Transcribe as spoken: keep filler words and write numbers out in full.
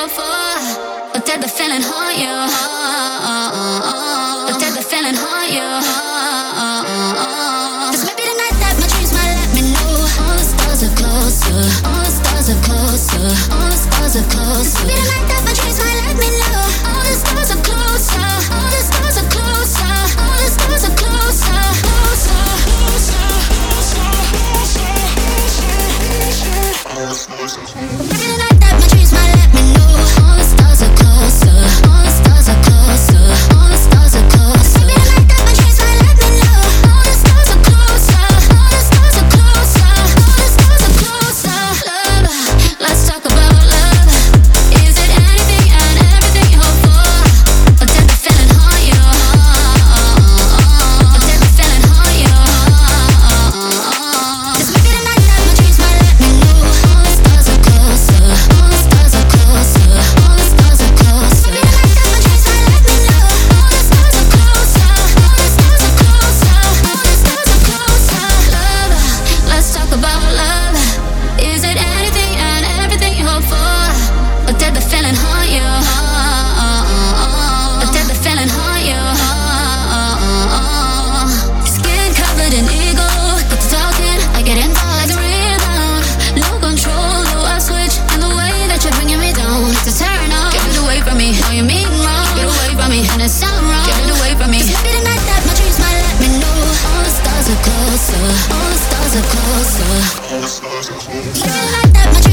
hope for, but did the feeling haunt you? But did the feeling haunt you? This might be the night that my dreams might let me know. All the stars are closer, all the stars are closer, all the stars are closer. This might be the night that my dreams might let me know. All the stars are closer, all the stars are closer, all the stars are closer, closer, closer, closer, closer, closer. Maybe the night that my dreams might let me know. All the stars are closer, all the stars are closer, all the stars are closer. Maybe the night that my dreams might let me know. All the stars are closer, all the stars are closer, all the stars are closer. Love, let's talk about love. Is it anything and everything you hope for, or did the feeling haunt you? Or did the feeling haunt you? This might be the night that my dreams might let me know. All the stars are closer, all the stars are closer, all the stars are closer. Maybe the night that my dreams might let me know. All the stars are closer, all the stars are closer, all the stars are closer. Love, let's talk about love. Is it anything and everything you hope for, or did the feeling haunt you? Or did the feeling haunt you? Skin covered in ego, get to talking, I get involved like a rebound. No control, no off switch, and the way that you're bringing me down, it's a turn on. Get it away from me, know you mean wrong. Get away from me, and it sound wrong. Get it away from me. This might be the night that my dreams might let me know. All the stars are closer, all the stars are closer. All the stars are closer. Maybe the night that my dreams